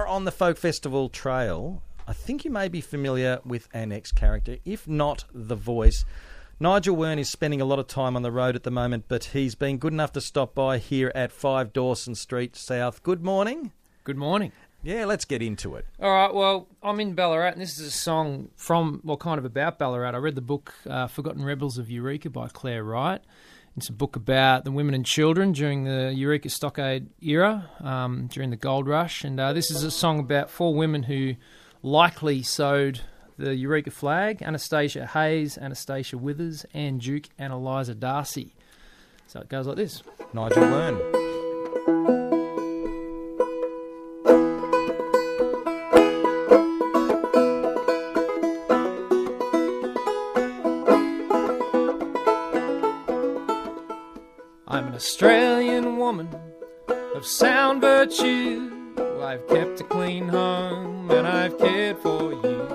are on the Folk Festival Trail, I think you may be familiar with our next character, if not the voice. Nigel Wern is spending a lot of time on the road at the moment, but he's been good enough to stop by here at 5 Dawson Street South. Good morning. Good morning. Yeah, let's get into it. All right, well, I'm in Ballarat, and this is a song from, well, kind of about Ballarat. I read the book Forgotten Rebels of Eureka by Claire Wright. It's a book about the women and children during the Eureka Stockade era, during the gold rush. And this is a song about 4 women who likely sewed the Eureka flag: Anastasia Hayes, Anastasia Withers, Anne Duke, and Eliza Darcy. So it goes like this. Nigel Wern. I'm an Australian woman of sound virtue. I've kept a clean home and I've cared for you.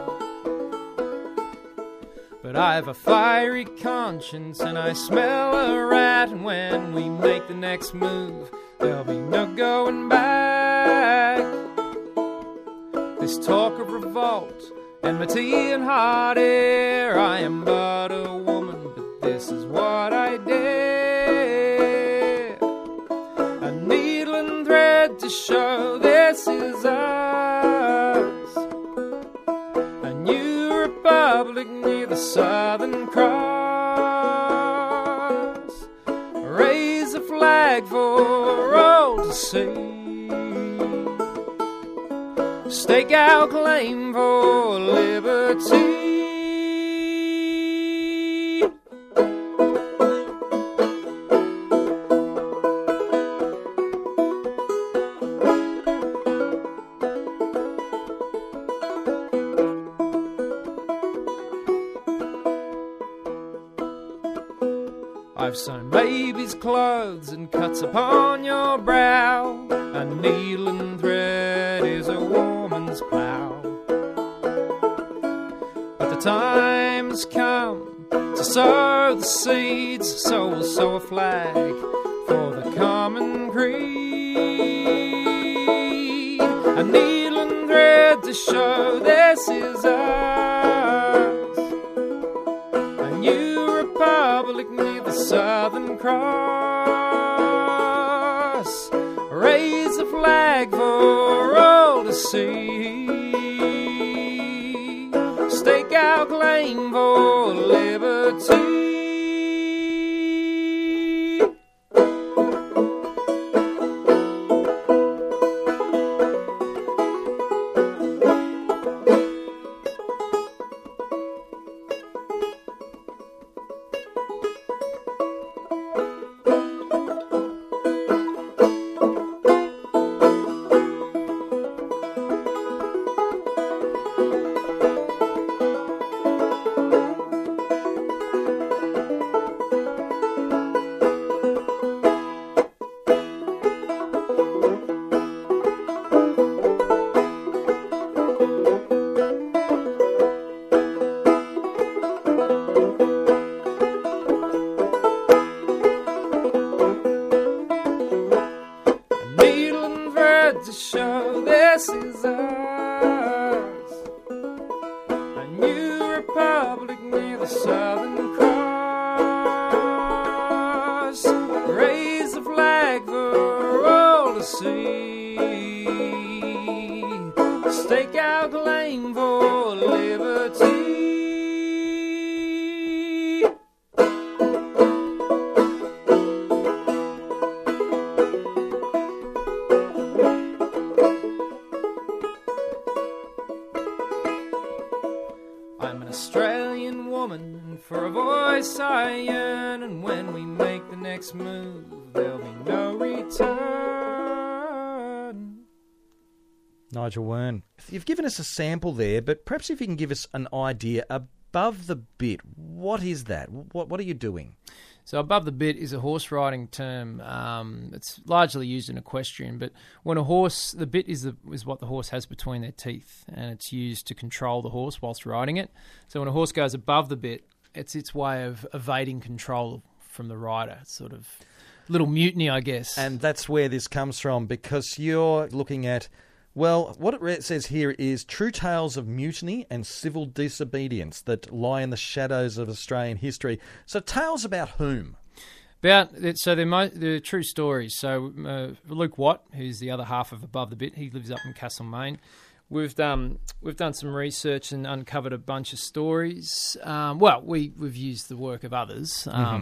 But I've a fiery conscience and I smell a rat. And when we make the next move, there'll be no going back. This talk of revolt, enmity and hot air, I am but a woman, but this is what I dare. A needle and thread to show this is us. A new republic near the Southern Cross. Raise a flag for all to see. Stake our claim for liberty. I've sewn baby's clothes and cuts upon your brow. A needle and thread is a woman's plough. But the time's come to sow the seeds, so we'll sow a flag for the common creed. A needle and thread to show this is us. A new republic near the Southern Cross. Raise a flag for all to see. Stake our claim for liberty. To show this is us. A new republic near the Southern Cross. Raise a flag for all to see. Stake our claim for liberty. I'm an Australian woman, and for a voice I yearn. And when we make the next move, there'll be no return. Nigel Wern. You've given us a sample there, but perhaps if you can give us an idea above the bit, what is that? What are you doing? So above the bit is a horse riding term. It's largely used in equestrian, but when a horse, the bit is what the horse has between their teeth, and it's used to control the horse whilst riding it. So when a horse goes above the bit, it's its way of evading control from the rider. It's sort of little mutiny, I guess. And that's where this comes from, because you're looking at Well, what it says here is true tales of mutiny and civil disobedience that lie in the shadows of Australian history. So tales about whom? They're true stories. So Luke Watt, who's the other half of Above the Bit, he lives up in Castlemaine. We've done some research and uncovered a bunch of stories. We've used the work of others.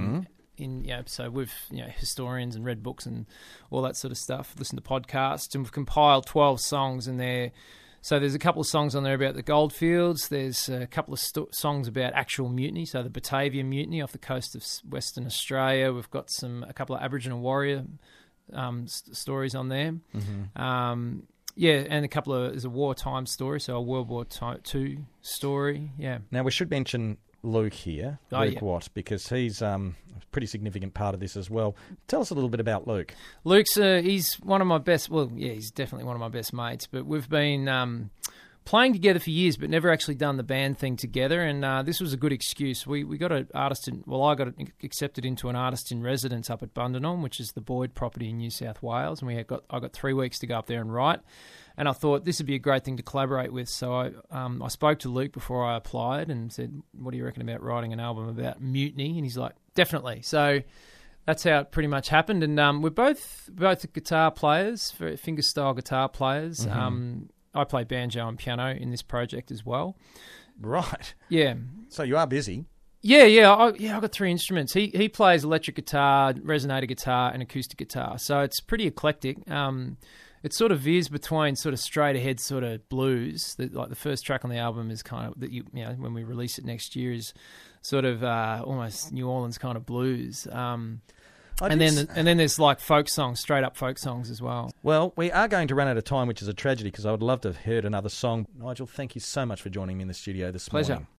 So we've historians and read books and all that sort of stuff. Listened to podcasts, and we've compiled 12 songs in there. So there's a couple of songs on there about the goldfields. There's a couple of songs about actual mutiny, so the Batavia Mutiny off the coast of Western Australia. We've got a couple of Aboriginal warrior stories on there. And there's a wartime story, so a World War II story. Yeah. Now we should mention Luke here, Luke Watt, because he's a pretty significant part of this as well. Tell us a little bit about Luke. Luke's he's one of my best. Well, yeah, he's definitely one of my best mates. But we've been playing together for years, but never actually done the band thing together. And this was a good excuse. We got an artist I got accepted into an artist in residence up at Bundanon, which is the Boyd property in New South Wales, and I got 3 weeks to go up there and write. And I thought this would be a great thing to collaborate with. So I spoke to Luke before I applied and said, "What do you reckon about writing an album about mutiny?" And he's like, "Definitely." So that's how it pretty much happened. And we're both guitar players, fingerstyle guitar players. I play banjo and piano in this project as well. Right. Yeah. So you are busy. Yeah. I've got 3 instruments. He plays electric guitar, resonator guitar, and acoustic guitar. So it's pretty eclectic. It sort of veers between sort of straight ahead sort of blues. Like the first track on the album is kind of when we release it next year is sort of almost New Orleans kind of blues. And then there's like folk songs, straight up folk songs as well. Well, we are going to run out of time, which is a tragedy because I would love to have heard another song. Nigel, thank you so much for joining me in the studio this morning. Pleasure.